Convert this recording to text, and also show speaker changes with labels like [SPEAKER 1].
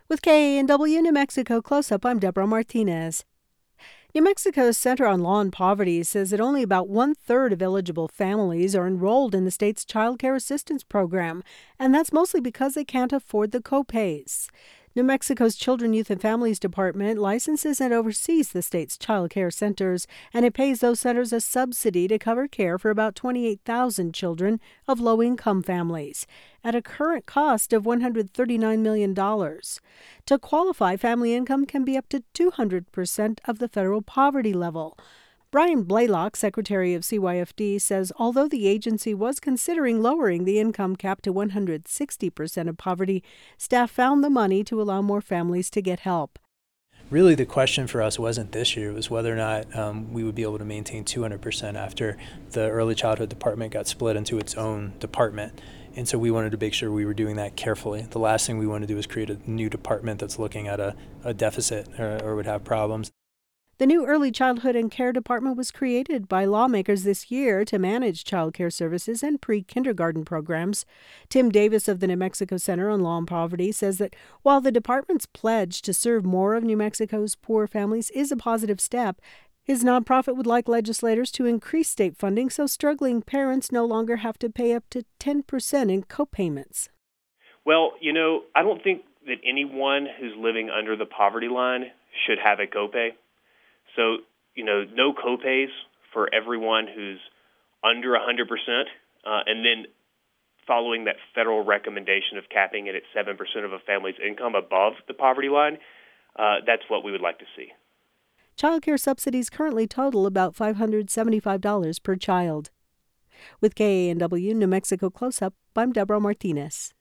[SPEAKER 1] With KANW New Mexico Close-Up, I'm Deborah Martinez. New Mexico's Center on Law and Poverty says that only about one-third of eligible families are enrolled in the state's Child Care Assistance Program, and that's mostly because they can't afford the copays. New Mexico's Children, Youth, and Families Department licenses and oversees the state's child care centers, and it pays those centers a subsidy to cover care for about 28,000 children of low-income families, at a current cost of $139 million. To qualify, family income can be up to 200% of the federal poverty level. Brian Blaylock, Secretary of CYFD, says although the agency was considering lowering the income cap to 160% of poverty, staff found the money to allow more families to get help.
[SPEAKER 2] Really, the question for us wasn't this year. It was whether or not we would be able to maintain 200% after the early childhood department got split into its own department. And so we wanted to make sure we were doing that carefully. The last thing we want to do is create a new department that's looking at a deficit or would have problems.
[SPEAKER 1] The new Early Childhood and Care Department was created by lawmakers this year to manage child care services and pre-kindergarten programs. Tim Davis of the New Mexico Center on Law and Poverty says that while the department's pledge to serve more of New Mexico's poor families is a positive step, his nonprofit would like legislators to increase state funding so struggling parents no longer have to pay up to 10% in copayments.
[SPEAKER 3] Well, I don't think that anyone who's living under the poverty line should have a copay. So, no copays for everyone who's under 100%, and then following that federal recommendation of capping it at 7% of a family's income above the poverty line, that's what we would like to see.
[SPEAKER 1] Child care subsidies currently total about $575 per child. With KANW New Mexico Close-Up, I'm Deborah Martinez.